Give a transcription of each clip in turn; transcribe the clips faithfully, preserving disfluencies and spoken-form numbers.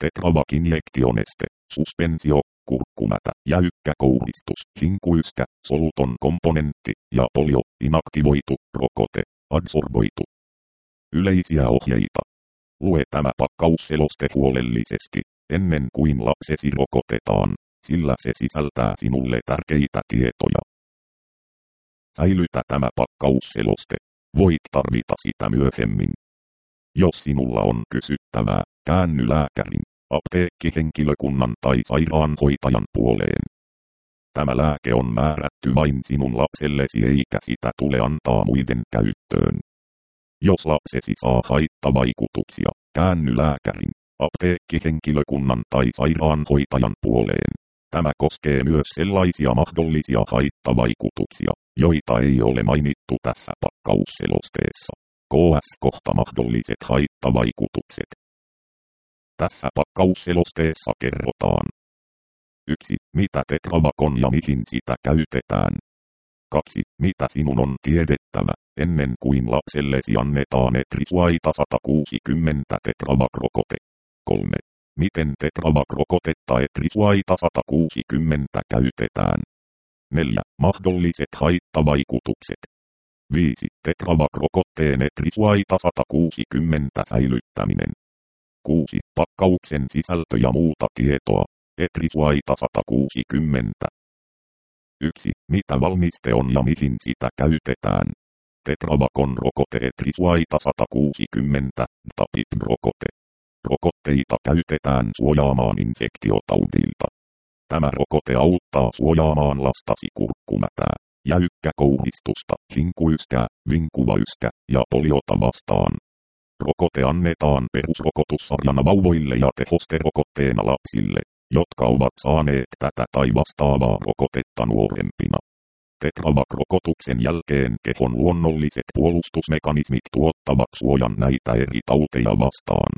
Tetravac injektioneste, suspensio, kurkkumätä, jäykkä kouristus, hinkuyskä, soluton komponentti ja polio, inaktivoitu, rokote, adsorboitu. Yleisiä ohjeita. Lue tämä pakkausseloste huolellisesti, ennen kuin lapsesi rokotetaan, sillä se sisältää sinulle tärkeitä tietoja. Säilytä tämä pakkausseloste. Voit tarvita sitä myöhemmin. Jos sinulla on kysyttävää, käänny lääkärin, apteekkihenkilökunnan tai sairaanhoitajan puoleen. Tämä lääke on määrätty vain sinun lapsellesi eikä sitä tule antaa muiden käyttöön. Jos lapsesi saa haittavaikutuksia, käänny lääkärin, apteekkihenkilökunnan tai sairaanhoitajan puoleen. Tämä koskee myös sellaisia mahdollisia haittavaikutuksia, joita ei ole mainittu tässä pakkausselosteessa. K S kohta mahdolliset haittavaikutukset. Tässä pakkausselosteessa kerrotaan. yksi. Mitä Tetravac on ja mihin sitä käytetään. kaksi. Mitä sinun on tiedettävä, ennen kuin lapsellesi annetaan Etrisuaita sata kuusikymmentä Tetravac-rokote. kolme. Miten Tetravac-rokotetta Etrisuaita sata kuusikymmentä käytetään. neljä. Mahdolliset haittavaikutukset. viisi. Tetravac-rokotteen Etrisuaita sata kuusikymmentä säilyttäminen. kuusi. Pakkauksen sisältö ja muuta tietoa. Etrisuaita sata kuusikymmentä. yksi. Mitä valmiste on ja mihin sitä käytetään. Tetravac on rokote Etrisuaita sata kuusikymmentä, Dapib-rokote. Rokotteita käytetään suojaamaan infektiotaudilta. Tämä rokote auttaa suojaamaan lastasi kurkkumätää, jäykkäkouristusta, hinkuyskää, vinkuvayskä ja poliota vastaan. Rokote annetaan perusrokotussarjana vauvoille ja tehosterokotteena lapsille, jotka ovat saaneet tätä tai vastaavaa rokotetta nuorempina. Tetravac-rokotuksen jälkeen kehon luonnolliset puolustusmekanismit tuottavat suojan näitä eri tauteja vastaan.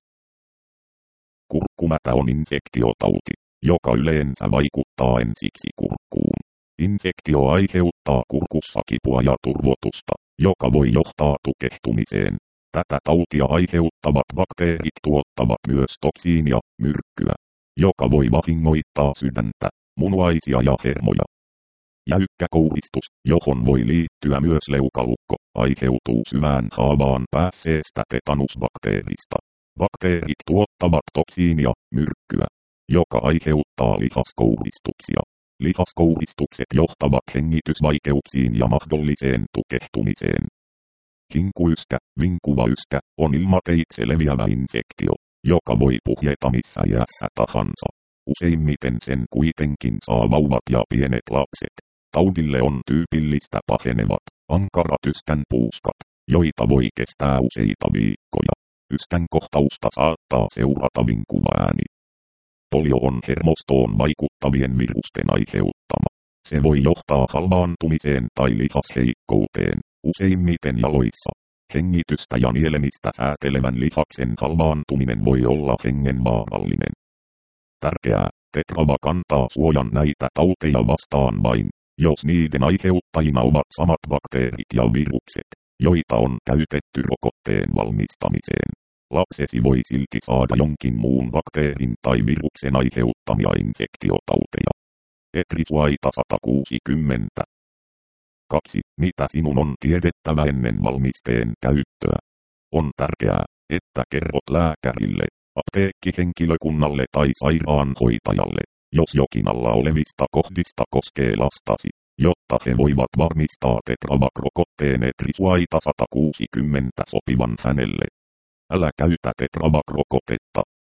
Kurkkumätä on infektiotauti, joka yleensä vaikuttaa ensiksi kurkkuun. Infektio aiheuttaa kurkussa kipua ja turvotusta, joka voi johtaa tukehtumiseen. Tätä tautia aiheuttavat bakteerit tuottavat myös toksiinia, myrkkyä, joka voi vahingoittaa sydäntä, munuaisia ja hermoja. Jäykkä kouristus, johon voi liittyä myös leukalukko, aiheutuu syvään haavaan päässeestä tetanusbakteerista. Bakteerit tuottavat toksiinia, myrkkyä, joka aiheuttaa lihaskouristuksia. Lihaskouristukset johtavat hengitysvaikeuksiin ja mahdolliseen tukehtumiseen. Hinkuyskä, vinkuvayskä on ilmateitse leviävä infektio, joka voi puhjeta missä iässä tahansa. Useimmiten sen kuitenkin saa vauvat ja pienet lapset. Taudille on tyypillistä pahenevat, ankarat yskän puuskat, joita voi kestää useita viikkoja. Yskän kohtausta saattaa seurata vinkuva ääni. Polio on hermostoon vaikuttavien virusten aiheuttama. Se voi johtaa halvaantumiseen tai lihasheikkouteen, useimmiten jaloissa. Hengitystä ja nielemistä säätelevän lihaksen halvaantuminen voi olla hengenvaarallinen. Tärkeää, Tetravac antaa suojan näitä tauteja vastaan vain, jos niiden aiheuttajina ovat samat bakteerit ja virukset, joita on käytetty rokotteen valmistamiseen. Lapsesi voi silti saada jonkin muun bakteerin tai viruksen aiheuttamia infektiotauteja. Etrisuaita sata kuusikymmentä. kaksi. Mitä sinun on tiedettävä ennen valmisteen käyttöä? On tärkeää, että kerrot lääkärille, apteekkihenkilökunnalle tai sairaanhoitajalle, jos jokin alla olevista kohdista koskee lastasi, jotta he voivat varmistaa Tetravac-rokotteen Etrisuaita sata kuusikymmentä sopivan hänelle. Älä käytä Tetravac-rokotetta,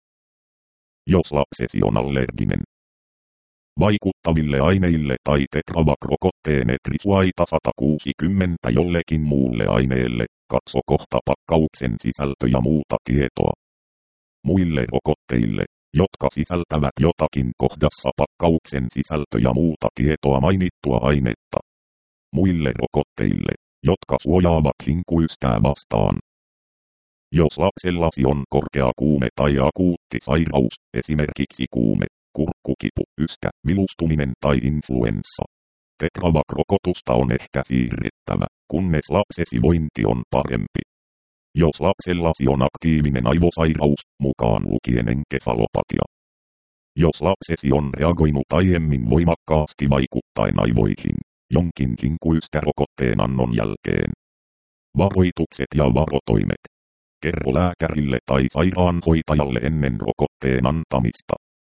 jos lapsesi on allerginen vaikuttaville aineille tai Tetravac-rokotteen Etrisuaita sata kuusikymmentä jollekin muulle aineelle. Katso kohta pakkauksen sisältö ja muuta tietoa. Muille rokotteille, jotka sisältävät jotakin kohdassa pakkauksen sisältö ja muuta tietoa mainittua ainetta. Muille rokotteille, jotka suojaavat hinkuyskää vastaan. Jos lapsellasi on korkea kuume tai akuutti sairaus, esimerkiksi kuume, kurkkukipu, yskä, vilustuminen tai influenssa, Tetravac-rokotusta on ehkä siirrettävä, kunnes lapsesi vointi on parempi. Jos lapsellasi on aktiivinen aivosairaus, mukaan lukien enkefalopatia. Jos lapsesi on reagoinut aiemmin voimakkaasti vaikuttaen aivoihin, jonkin kinkuyskäärokotteen annon jälkeen. Varoitukset ja varotoimet. Kerro lääkärille tai sairaanhoitajalle ennen rokotteen antamista.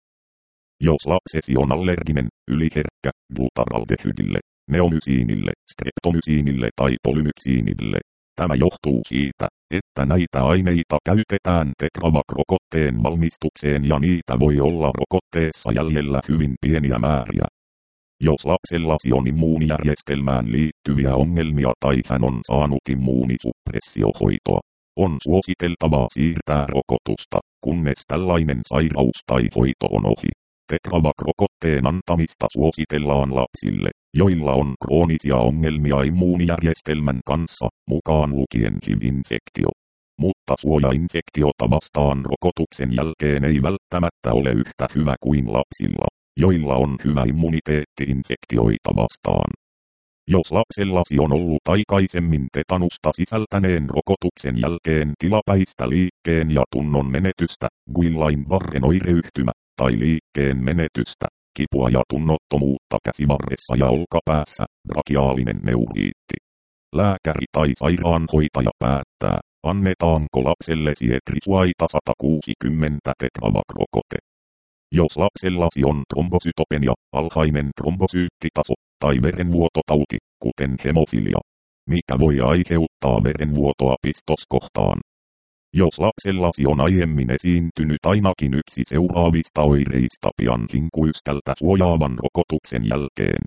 Jos lapsesi on allerginen, yliherkkä, glutaraldehydille, neomysiinille, streptomysiinille tai polymyksiinille, tämä johtuu siitä, että näitä aineita käytetään Tetravak-rokotteen valmistukseen ja niitä voi olla rokotteessa jäljellä hyvin pieniä määriä. Jos lapsellasi on immuunijärjestelmään liittyviä ongelmia tai hän on saanut immuunisuppressiohoitoa, on suositeltavaa siirtää rokotusta, kunnes tällainen sairaus tai hoito on ohi. Tetravak-rokotteen antamista suositellaan lapsille, joilla on kroonisia ongelmia immuunijärjestelmän kanssa, mukaan lukien H I V-infektio. Mutta suojainfektiota vastaan rokotuksen jälkeen ei välttämättä ole yhtä hyvä kuin lapsilla, joilla on hyvä immuniteetti infektioita vastaan. Jos lapsellasi on ollut aikaisemmin tetanusta sisältäneen rokotuksen jälkeen tilapäistä liikkeen ja tunnon menetystä, Guillain-Barren oireyhtymä, tai liikkeen menetystä, kipua ja tunnottomuutta käsivarressa ja olkapäässä, brachiaalinen neuriitti. Lääkäri tai sairaanhoitaja päättää, annetaanko lapsellesi Etrisuaita sata kuusikymmentä Tetravak-rokote. Jos lapsellasi on trombosytopenia, alhainen trombosyyttitaso, tai verenvuototauti, kuten hemofilia, mikä voi aiheuttaa verenvuotoa pistoskohtaan. Jos lapsellasi on aiemmin esiintynyt ainakin yksi seuraavista oireista pian kinkuystältä suojaavan rokotuksen jälkeen.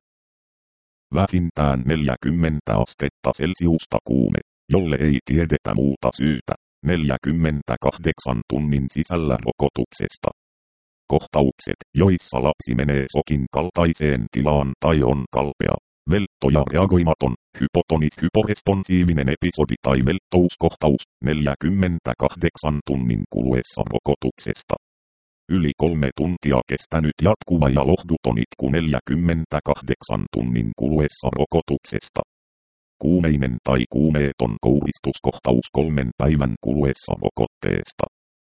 Vähintään neljäkymmentä astetta Celsiusta kuume, jolle ei tiedetä muuta syytä, neljäkymmentäkahdeksan tunnin sisällä rokotuksesta. Kohtaukset, joissa lapsi menee sokin kaltaiseen tilaan tai on kalpea, veltto ja reagoimaton, hypotonis-hyporesponsiivinen episodi tai velttouskohtaus, neljäkymmentäkahdeksan tunnin kuluessa rokotuksesta. Yli kolme tuntia kestänyt jatkuva ja lohduton itku neljäkymmentäkahdeksan tunnin kuluessa rokotuksesta. Kuumeinen tai kuumeeton kouristuskohtaus kolmen päivän kuluessa rokotteesta.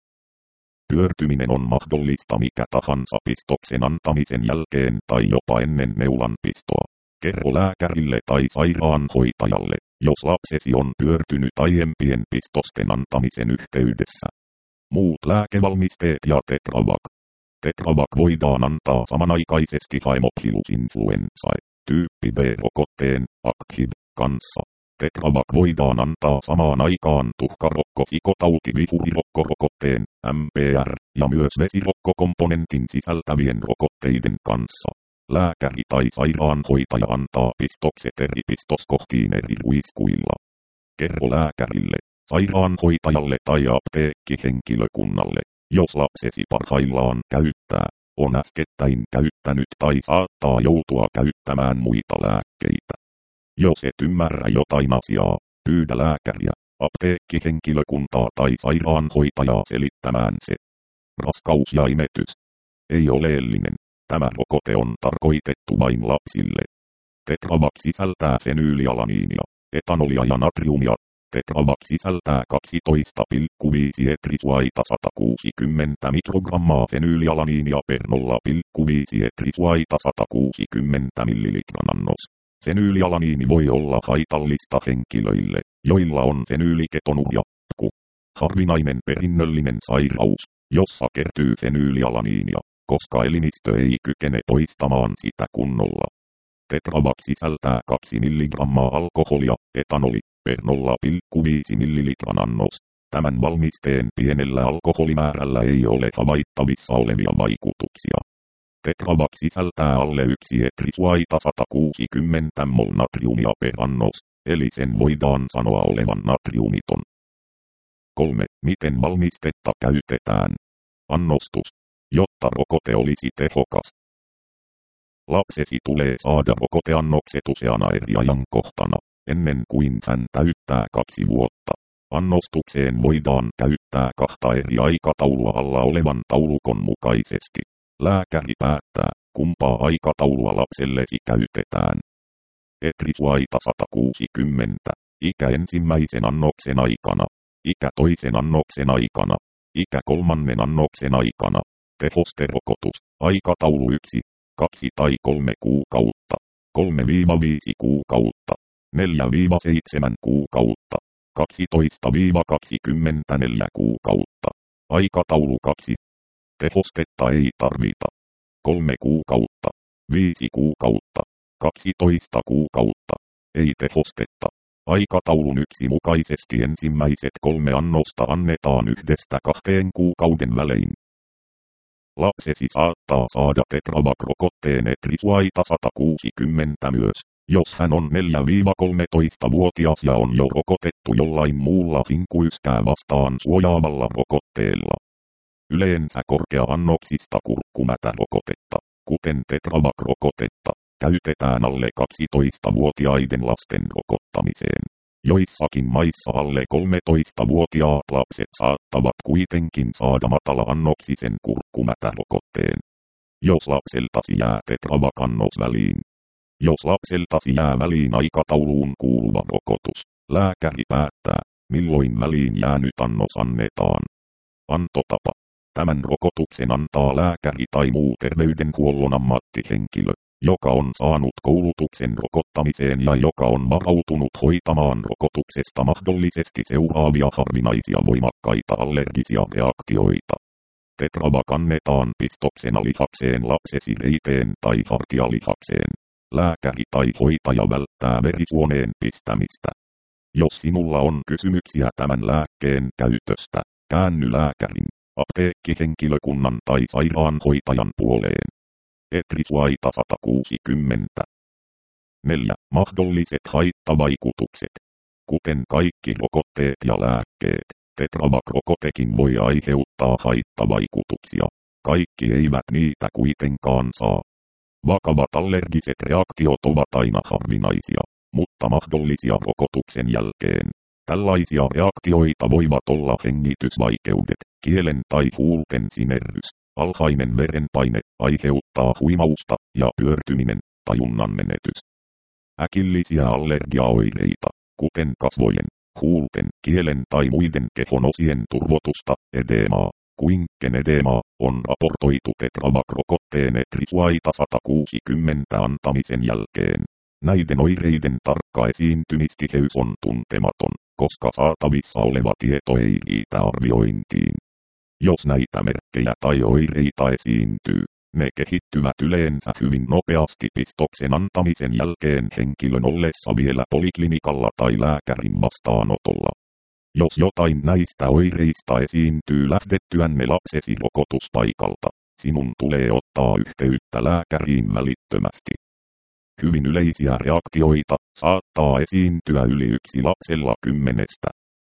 Pyörtyminen on mahdollista mikä tahansa pistoksen antamisen jälkeen tai jopa ennen neulanpistoa. Kerro lääkärille tai sairaanhoitajalle, jos lapsesi on pyörtynyt aiempien pistosten antamisen yhteydessä. Muut lääkevalmisteet ja Tetravak. Tetravak voidaan antaa samanaikaisesti Haemophilus influenzae, tyyppi B-rokotteen, Active, kanssa. Tetravak voidaan antaa samaan aikaan tuhkarokko-sikotauti-vihurirokkorokotteen, M P R, ja myös vesirokkokomponentin sisältävien rokotteiden kanssa. Lääkäri tai sairaanhoitaja antaa pistokset eri pistoskohtiin eri ruiskuilla. Kerro lääkärille, sairaanhoitajalle tai apteekkihenkilökunnalle, jos lapsesi parhaillaan käyttää, on äskettäin käyttänyt tai saattaa joutua käyttämään muita lääkkeitä. Jos et ymmärrä jotain asiaa, pyydä lääkäriä, apteekkihenkilökuntaa tai sairaanhoitajaa selittämään se. Raskaus ja imetys. Ei oleellinen. Tämä rokote on tarkoitettu vain lapsille. Tetravak sisältää fenyylialaniinia, etanolia ja natriumia. Tetravak sisältää kaksitoista pilkku viisi Etrisuaita sata kuusikymmentä mikrogrammaa fenyylialaniinia per nolla pilkku viisi Etrisuaita sata kuusikymmentä millilitran annos. Fenyylialaniini voi olla haitallista henkilöille, joilla on fenyyliketonuria, P K U, harvinainen perinnöllinen sairaus, jossa kertyy fenyylialaniinia, koska elimistö ei kykene poistamaan sitä kunnolla. Tetravak sisältää kaksi milligrammaa alkoholia, etanoli, per nolla pilkku viisi millilitran annos. Tämän valmisteen pienellä alkoholimäärällä ei ole havaittavissa olevia vaikutuksia. Tetravak sisältää alle yksi Etrisuaita sata kuusikymmentä mol natriumia per annos, eli sen voidaan sanoa olevan natriumiton. kolme. Miten valmistetta käytetään? Annostus. Jotta rokote olisi tehokas. Lapsesi tulee saada rokoteannokset useana eri ajankohtana, ennen kuin hän täyttää kaksi vuotta. Annostukseen voidaan käyttää kahta eri aikataulua alla olevan taulukon mukaisesti. Lääkäri päättää, kumpaa aikataulua lapsellesi käytetään. Etrisuaita sata kuusikymmentä, ikä ensimmäisen annoksen aikana. Ikä toisen annoksen aikana. Ikä kolmannen annoksen aikana. Tehosterokotus. Aikataulu yksi, kaksi tai kolme kuukautta. kolme viisi kuukautta. neljä seitsemän kuukautta. kaksitoista kaksikymmentäneljä kuukautta. Aikataulu kaksi. Tehostetta ei tarvita. kolme kuukautta. viisi kuukautta. kaksitoista kuukautta. Ei tehostetta. Aikataulun yksi mukaisesti ensimmäiset kolme annosta annetaan yhdestä kahteen kuukauden välein. Lapsesi saattaa saada Tetravac-rokotteen Etrisuaita sata kuusikymmentä myös, jos hän on neljä kolmetoista-vuotias ja on jo rokotettu jollain muulla hinkuyskää vastaan suojaavalla rokotteella. Yleensä korkea-annoksista kurkkumätärokotetta, kuten Tetravac-rokotetta, käytetään alle kaksitoistavuotiaiden lasten rokottamiseen. Joissakin maissa alle kolmetoistavuotiaat lapset saattavat kuitenkin saada matala-annoksisen kurkkumätärokotteen. Jos lapseltasi jää Tetravac-annos väliin. Jos lapseltasi jää väliin aikatauluun kuuluva rokotus, lääkäri päättää, milloin väliin jäänyt annos annetaan. Antotapa. Tämän rokotuksen antaa lääkäri tai muu terveydenhuollon ammattihenkilö, joka on saanut koulutuksen rokottamiseen ja joka on varautunut hoitamaan rokotuksesta mahdollisesti seuraavia harvinaisia voimakkaita allergisia reaktioita. Tetravac annetaan pistoksena lihakseen lapsesi reiteen tai hartialihakseen. Lääkäri tai hoitaja välttää verisuoneen pistämistä. Jos sinulla on kysymyksiä tämän lääkkeen käytöstä, käänny lääkärin, apteekkihenkilökunnan tai sairaanhoitajan puoleen. Etrisuaita sata kuusikymmentä. neljä. Mahdolliset haittavaikutukset. Kuten kaikki rokotteet ja lääkkeet, Tetravac-rokotekin voi aiheuttaa haittavaikutuksia. Kaikki eivät niitä kuitenkaan saa. Vakavat allergiset reaktiot ovat aina harvinaisia, mutta mahdollisia rokotuksen jälkeen. Tällaisia reaktioita voivat olla hengitysvaikeudet, kielen tai huulten sinerrys, alhainen verenpaine, aiheuttaa huimausta ja pyörtyminen, tajunnan menetys. Äkillisiä allergiaoireita, kuten kasvojen, huulten, kielen tai muiden kehonosien turvotusta, edemaa, kuinken edemaa, on raportoitu Tetravac-rokotteen Etrisuaita sata kuusikymmentä antamisen jälkeen. Näiden oireiden tarkka esiintymistiheys on tuntematon, koska saatavissa oleva tieto ei riitä arviointiin. Jos näitä merkkejä tai oireita esiintyy, ne kehittyvät yleensä hyvin nopeasti pistoksen antamisen jälkeen henkilön ollessa vielä poliklinikalla tai lääkärin vastaanotolla. Jos jotain näistä oireista esiintyy lähdettyänne lapsesi rokotuspaikalta, sinun tulee ottaa yhteyttä lääkäriin välittömästi. Hyvin yleisiä reaktioita saattaa esiintyä yli yksi lapsella kymmenestä.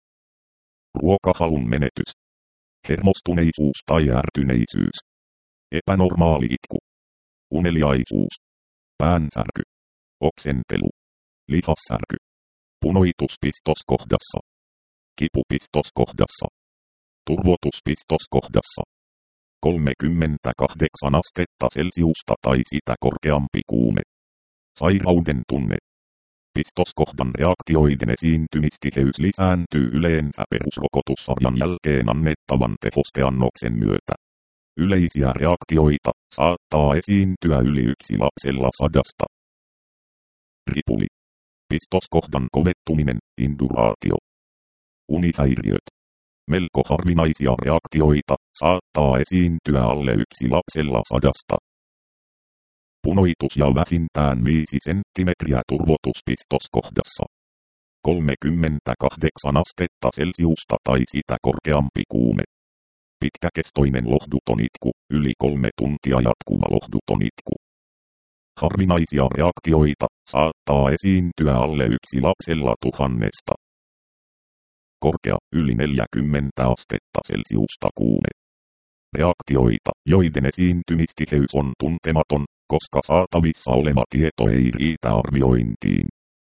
Ruokahalun menetys. Hermostuneisuus tai ärtyneisyys. Epänormaali itku. Uneliaisuus. Päänsärky. Oksentelu. Lihassärky. Punoitus pistoskohdassa. Kipu pistoskohdassa. Turvotus pistoskohdassa. kolmekymmentäkahdeksan astetta Celsiusta tai sitä korkeampi kuume. Sairauden tunne. Pistoskohdan reaktioiden esiintymistiheys lisääntyy yleensä perusrokotussarjan jälkeen annettavan tehosteannoksen myötä. Yleisiä reaktioita saattaa esiintyä yli yksi lapsella sadasta. Ripuli. Pistoskohdan kovettuminen, induraatio. Unihäiriöt. Melko harvinaisia reaktioita saattaa esiintyä alle yksi lapsella sadasta. Punoitus ja vähintään viisi senttimetriä turvotus pistoskohdassa. kolmekymmentäkahdeksan astetta Celsiusta tai sitä korkeampi kuume. Pitkäkestoinen lohduton itku, yli kolme tuntia jatkuva lohduton itku. Harvinaisia reaktioita saattaa esiintyä alle yksi lapsella tuhannesta. Korkea, yli neljäkymmentä astetta Celsiusta kuume. Reaktioita, joiden esiintymistiheys on tuntematon, koska saatavissa oleva tieto ei riitä arviointiin.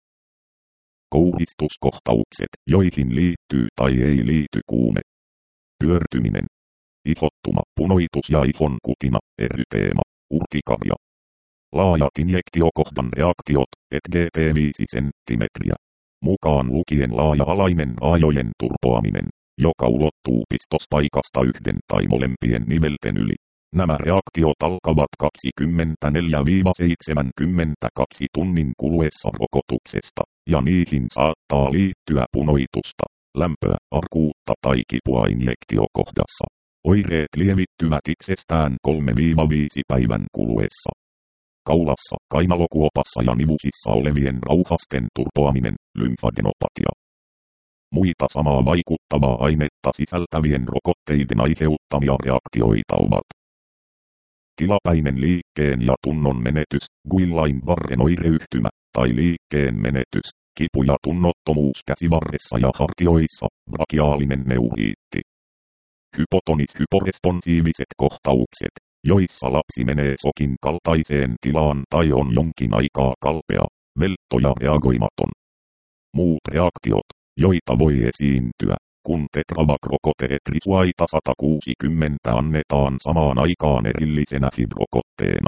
Kouhistuskohtaukset, joihin liittyy tai ei liity kuume. Pyörtyminen. Ihottuma, punoitus ja ihon kutina, eryteema, urtikaria. Laajat injektiokohdan reaktiot, et gt viisi senttimetriä. mukaan lukien laaja-alainen raajojen turpoaminen, joka ulottuu pistospaikasta yhden tai molempien nivelten yli. Nämä reaktiot alkavat kaksikymmentäneljä seitsemänkymmentäkaksi tunnin kuluessa rokotuksesta, ja niihin saattaa liittyä punoitusta, lämpöä, arkuutta tai kipua injektiokohdassa. Oireet lievittyvät itsestään kolme viisi päivän kuluessa. Kaulassa, kainalokuopassa ja nivusissa olevien rauhasten turpoaminen, lymfadenopatia. Muita samaa vaikuttavaa ainetta sisältävien rokotteiden aiheuttamia reaktioita ovat tilapäinen liikkeen ja tunnon menetys, Guillain-Barren oireyhtymä, tai liikkeen menetys, kipu ja tunnottomuus käsivarressa ja hartioissa, brakiaalinen neuriitti. Hypotonis-hyporesponsiiviset kohtaukset, joissa lapsi menee sokin kaltaiseen tilaan tai on jonkin aikaa kalpea, veltto ja reagoimaton. Muut reaktiot, joita voi esiintyä, kun Tetravac-rokote Etrisuaita sata kuusikymmentä annetaan samaan aikaan erillisenä H I V-rokotteena.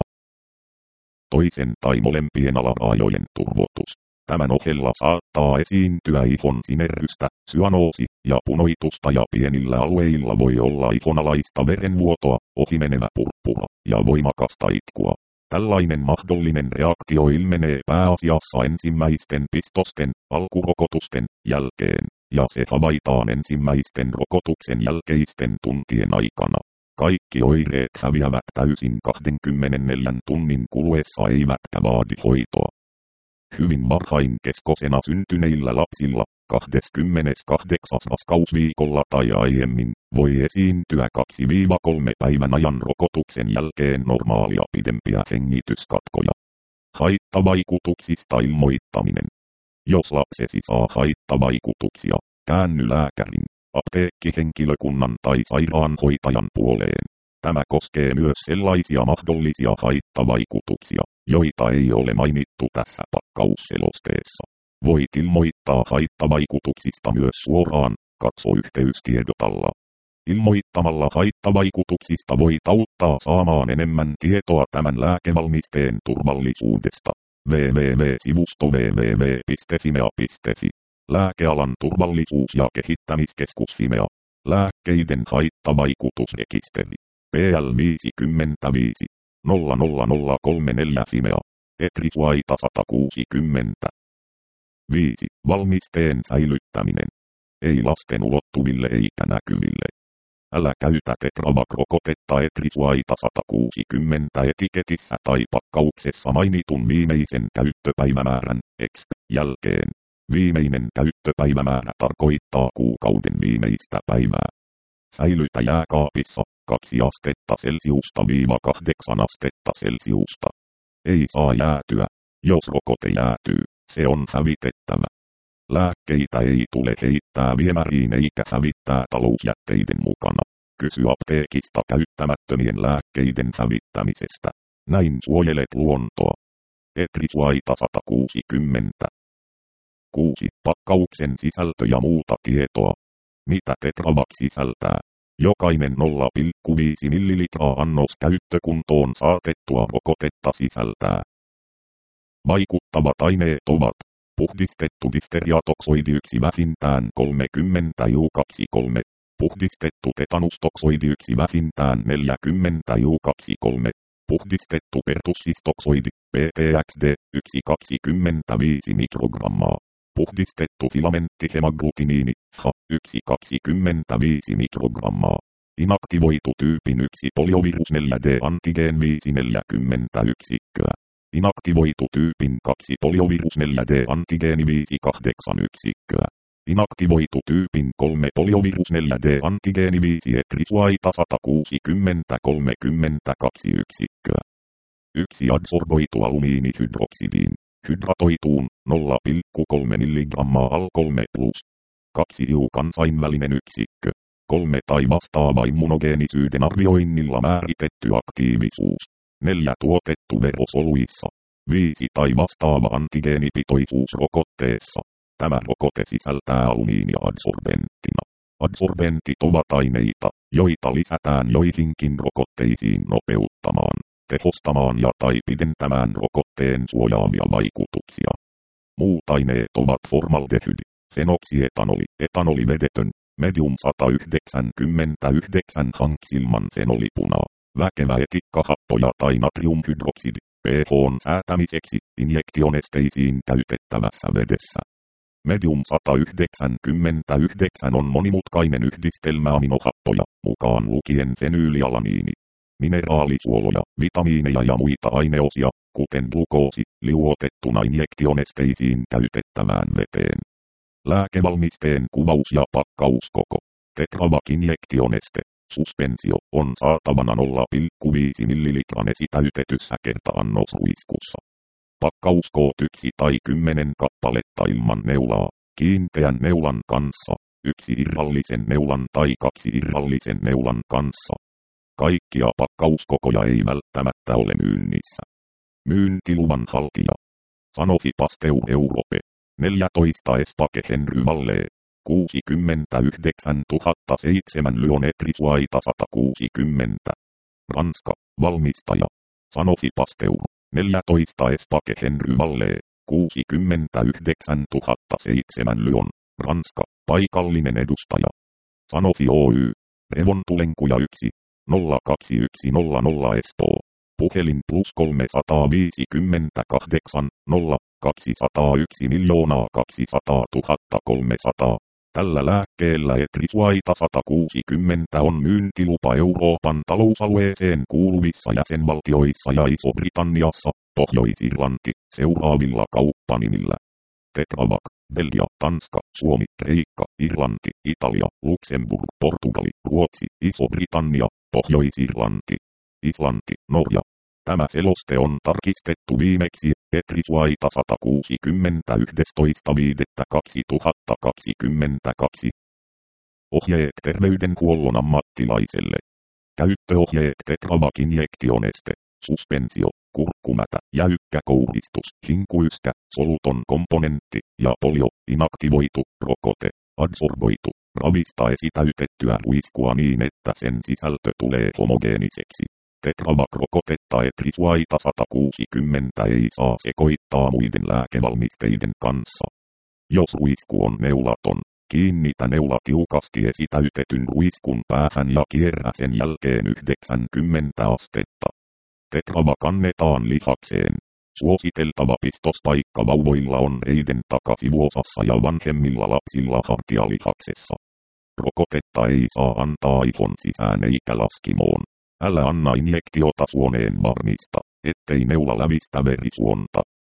Toisen tai molempien alaraajojen turvotus. Tämän ohella saattaa esiintyä ihon sinerrystä, syanoosi ja punoitusta ja pienillä alueilla voi olla ihonalaista verenvuotoa, ohimenevä purppura ja voimakasta itkua. Tällainen mahdollinen reaktio ilmenee pääasiassa ensimmäisten pistosten, alkurokotusten, jälkeen, ja se havaitaan ensimmäisten rokotuksen jälkeisten tuntien aikana. Kaikki oireet häviävät täysin kaksikymmentäneljän tunnin kuluessa eivätkä vaadi hoitoa. Hyvin varhain keskosena syntyneillä lapsilla, kahdeskymmeneskahdeksas raskausviikolla tai aiemmin, voi esiintyä kaksi kolme päivän ajan rokotuksen jälkeen normaalia pidempiä hengityskatkoja. Haittavaikutuksista ilmoittaminen. Jos lapsesi saa haittavaikutuksia, käänny lääkärin, apteekkihenkilökunnan tai sairaanhoitajan puoleen. Tämä koskee myös sellaisia mahdollisia haittavaikutuksia, joita ei ole mainittu tässä pakkausselosteessa. Voit ilmoittaa haittavaikutuksista myös suoraan, katso yhteystiedot alla. Ilmoittamalla haittavaikutuksista voit auttaa saamaan enemmän tietoa tämän lääkevalmisteen turvallisuudesta. double-u double-u double-u piste sivusto double-u double-u double-u piste fimea piste fi. Lääkealan turvallisuus- ja kehittämiskeskus Fimea. Lääkkeiden haittavaikutusrekisteri. P L viisikymmentäviisi nolla nolla nolla kolme neljä Fimea. Etrisuaita sata kuusikymmentä. viisi. Valmisteen säilyttäminen. Ei lasten ulottuville eikä näkyville. Älä käytä Tetravac-rokotetta Etrisuaita sata kuusikymmentä etiketissä tai pakkauksessa mainitun viimeisen käyttöpäivämäärän, X, jälkeen. Viimeinen käyttöpäivämäärä tarkoittaa kuukauden viimeistä päivää. Säilytä jääkaapissa kaksi astetta Celsiusta viiva kahdeksan astetta Celsiusta. Ei saa jäätyä. Jos rokote jäätyy, se on hävitettävä. Lääkkeitä ei tule heittää viemäriin eikä hävittää talousjätteiden mukana. Kysy apteekista käyttämättömien lääkkeiden hävittämisestä. Näin suojelet luontoa. Etrisuaita sata kuusikymmentä. kuusi. Pakkauksen sisältö ja muuta tietoa. Mitä Tetravac sisältää? Jokainen nolla pilkku viisi millilitraa annos käyttökuntoon saatettua rokotetta sisältää. Vaikuttavat aineet ovat puhdistettu difteriatoksoidi yksi vähintään kolmekymmentä U kaksikymmentäkolme, puhdistettu tetanustoksoidi yksi vähintään neljäkymmentä U kaksikymmentäkolme, puhdistettu pertussistoksoidi P T X D yksi kaksikymmentäviisi mikrogrammaa, puhdistettu filamenttihemaglutiniini H yksi kaksikymmentäviisi mikrogrammaa, inaktivoitu tyypin yksi poliovirus neljä D antigeen viisi neljäkymmentä yksikköä. Inaktivoitu tyypin kaksi poliovirus neljä D antigeeni viisi kahdeksan yksikköä. Inaktivoitu tyypin kolme poliovirus neljä D antigeeni viisi Etrisuaita sata kuusikymmentä kolmekymmentäkaksi yksikköä. yksi adsorboitu alumiinihydroksidiin, hydratoituun nolla pilkku kolme milligrammaa Al kolme plus. kaksi I U kansainvälinen yksikkö. kolme tai vastaava immunogeenisyyden arvioinnilla määritetty aktiivisuus. neljä tuotettu verosoluissa. viisi tai vastaava antigeenipitoisuus rokotteessa. Tämä rokote sisältää alumiinia adsorbenttina. Adsorbentit ovat aineita, joita lisätään joihinkin rokotteisiin nopeuttamaan, tehostamaan ja tai pidentämään rokotteen suojaavia vaikutuksia. Muut aineet ovat formaldehydi, fenoksietanoli, etanoli vedetön, medium sata yhdeksänkymmentäyhdeksän hanksilman fenolipunaa, väkevä etikkahappoja tai natriumhydroksidi, pH:n säätämiseksi injektionesteisiin käytettävässä vedessä. Medium sata yhdeksänkymmentäyhdeksän on monimutkainen yhdistelmä aminohappoja, mukaan lukien fenyylialaniini, mineraalisuoloja, vitamiineja ja muita aineosia, kuten glukoosi, liuotettuna injektionesteisiin käytettävään veteen. Lääkevalmisteen kuvaus ja pakkauskoko. Tetravac injektioneste, suspensio, on saatavana nolla pilkku viisi millilitran esitäytetyssä kerta-annosruiskussa. Pakkauskoot yksi tai kymmenen kappaletta ilman neulaa, kiinteän neulan kanssa, yksi irrallisen neulan tai kaksi irrallisen neulan kanssa. Kaikkia pakkauskokoja ei välttämättä ole myynnissä. Myyntiluvan haltija. Sanofi Pasteur Europe. neljätoista Espake Henry Valle. kuusikymmentäyhdeksäntuhattaseitsemän Lyonetri-Suaita sata kuusikymmentä. Ranska. Valmistaja. Sanofi Pasteur. neljätoista Espake Henry Valle. kuusikymmentäyhdeksäntuhattaseitsemän Lyon. Ranska. Paikallinen edustaja. Sanofi Oy. Revontulenkuja yksi. nolla kaksi yksi nolla nolla Espoo. Puhelin plus kolmesataaviisikymmentäkahdeksan, nolla, kaksisataayksi miljoonaa kaksisataatuhatta kolmesataa. Tällä lääkkeellä Etrisuaita sata kuusikymmentä on myyntilupa Euroopan talousalueeseen kuuluvissa jäsenvaltioissa ja Iso-Britanniassa, Pohjois-Irlanti, seuraavilla kauppanimillä. Tetravac, Belgia, Tanska, Suomi, Kreikka, Irlanti, Italia, Luxemburg, Portugali, Ruotsi, Iso-Britannia, Pohjois-Irlanti, Islanti, Norja. Tämä seloste on tarkistettu viimeksi Etrisuaita sata kuusikymmentä yhdestoista viidettä kaksituhattakaksikymmentäkaksi. Ohjeet terveydenhuollon ammattilaiselle. Käyttöohjeet Tetravac injektioneste, suspensio, kurkkumätä, jäykkä kouristus, hinkuyskä, soluton komponentti ja polio, inaktivoitu, rokote, adsorboitu, ravistaa esitäytettyä ruiskua niin että sen sisältö tulee homogeeniseksi. Tetravac-rokotetta Etrisuaita sata kuusikymmentä ei saa sekoittaa muiden lääkevalmisteiden kanssa. Jos ruisku on neulaton, kiinnitä neula tiukasti esitäytetyn ruiskun päähän ja kierrä sen jälkeen yhdeksänkymmentä astetta. Tetravac annetaan lihakseen. Suositeltava pistospaikka vauvoilla on reiden takasivuosassa ja vanhemmilla lapsilla hartialihaksessa. Rokotetta ei saa antaa ihon sisään eikä laskimoon. Älä anna injektiota suoneen varmista, ettei neula lävistä verisuonta.